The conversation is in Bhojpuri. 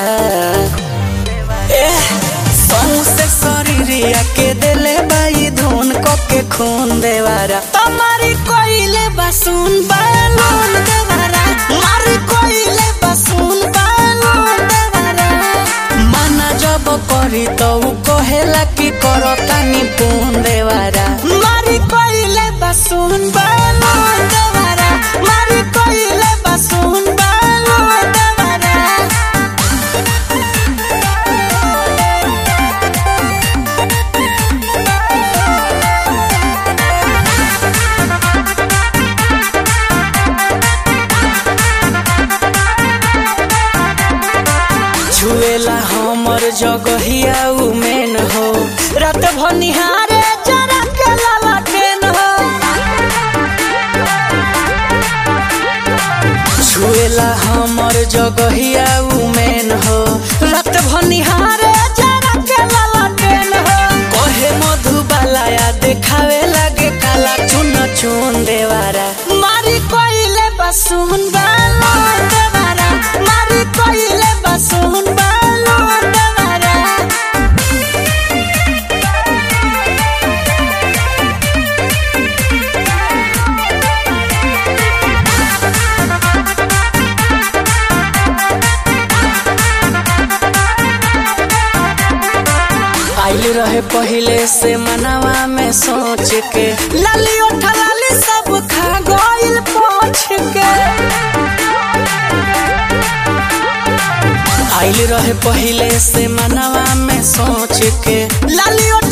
से शरीरिया के दिले बाई धुन के खून देवारा तुम्हारी कोइले बसून बालून देवारा मारी कोइले बसून बालून देवारा माना जब करी तो कहेला कि करो तानी पून देवारा मारी कोइले बसून बालून देवारा मारी कोइले बसून बालून देवारा छुएला हमर जगहिया उमेन हो रात भनिहारे जरा के ललटेन हो छुएला हमर जगहिया उमेन हो रात भनिहारे जरा के ललटेन हो कहे मधुबालाया देखावे लागे काला चुन चुन देवारा मारी कोइले बसून बालून देवारा मारी कोइले बसून बालून देवारा आइल रहे पहले से मनवा में सोच के लाली उठा लाली सब खा गइल पोछ के आइल रहे पहले से मनवा में सोच के लाली